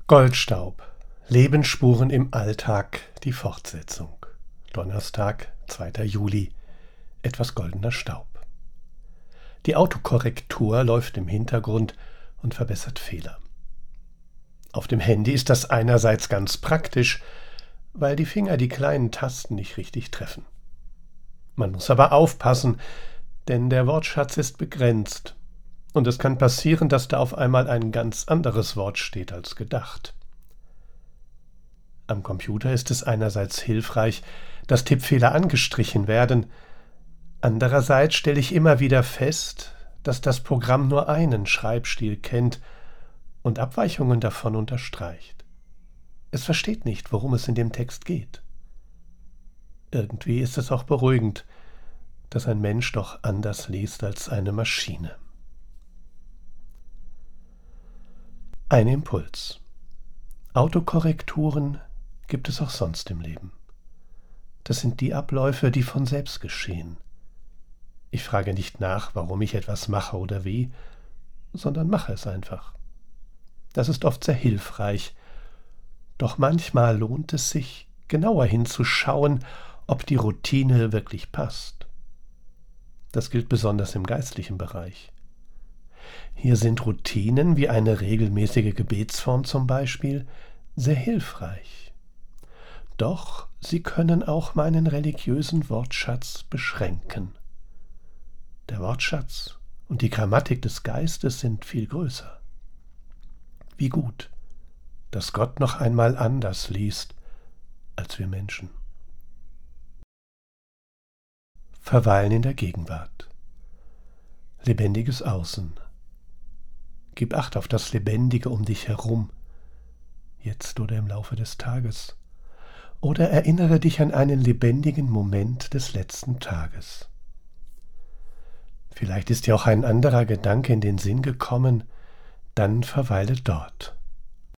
Goldstaub. Lebensspuren im Alltag, die Fortsetzung. Donnerstag, 2. Juli. Etwas goldener Staub. Die Autokorrektur läuft im Hintergrund und verbessert Fehler. Auf dem Handy ist das einerseits ganz praktisch, weil die Finger die kleinen Tasten nicht richtig treffen. Man muss aber aufpassen, denn der Wortschatz ist begrenzt. Und es kann passieren, dass da auf einmal ein ganz anderes Wort steht als gedacht. Am Computer ist es einerseits hilfreich, dass Tippfehler angestrichen werden. Andererseits stelle ich immer wieder fest, dass das Programm nur einen Schreibstil kennt und Abweichungen davon unterstreicht. Es versteht nicht, worum es in dem Text geht. Irgendwie ist es auch beruhigend, dass ein Mensch doch anders liest als eine Maschine. Ein Impuls. Autokorrekturen gibt es auch sonst im Leben. Das sind die Abläufe, die von selbst geschehen. Ich frage nicht nach, warum ich etwas mache oder wie, sondern mache es einfach. Das ist oft sehr hilfreich. Doch manchmal lohnt es sich, genauer hinzuschauen, ob die Routine wirklich passt. Das gilt besonders im geistlichen Bereich. Hier sind Routinen wie eine regelmäßige Gebetsform zum Beispiel sehr hilfreich. Doch sie können auch meinen religiösen Wortschatz beschränken. Der Wortschatz und die Grammatik des Geistes sind viel größer. Wie gut, dass Gott noch einmal anders liest als wir Menschen. Verweilen in der Gegenwart. Lebendiges Außen. Gib Acht auf das Lebendige um dich herum, jetzt oder im Laufe des Tages. Oder erinnere dich an einen lebendigen Moment des letzten Tages. Vielleicht ist dir auch ein anderer Gedanke in den Sinn gekommen, dann verweile dort.